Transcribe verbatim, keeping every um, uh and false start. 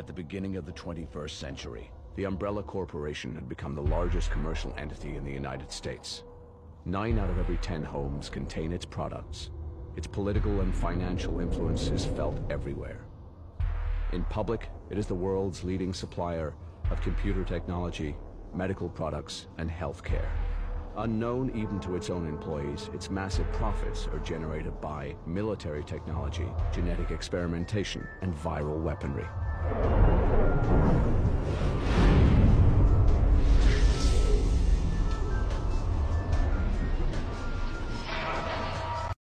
the beginning of the twenty-first century, the Umbrella Corporation had become the largest commercial entity in the United States. Nine out of every ten homes contain its products. Its political and financial influence is felt everywhere. In public, it is the world's leading supplier of computer technology, medical products, and healthcare. Unknown even to its own employees, its massive profits are generated by military technology, genetic experimentation, and viral weaponry.